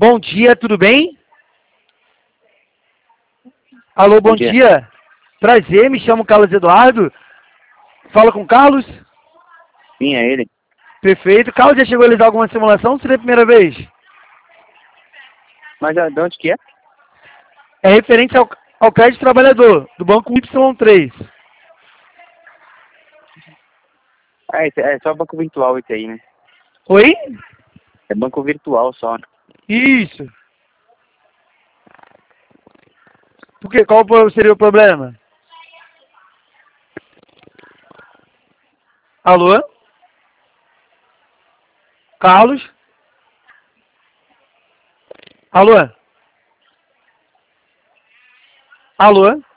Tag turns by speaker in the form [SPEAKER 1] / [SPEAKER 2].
[SPEAKER 1] Bom dia, tudo bem? Alô, bom dia. Prazer, me chamo Carlos Eduardo. Fala com o Carlos?
[SPEAKER 2] Sim, é ele.
[SPEAKER 1] Perfeito. Carlos, já chegou a realizar alguma simulação ou seria a primeira vez?
[SPEAKER 2] Mas de onde que é?
[SPEAKER 1] É referente ao crédito trabalhador, do banco Y3.
[SPEAKER 2] Ah, é só banco virtual esse aí, né?
[SPEAKER 1] Oi?
[SPEAKER 2] É banco virtual só, né?
[SPEAKER 1] Isso. Por quê? Qual seria o problema? Alô? Carlos? Alô? Alô?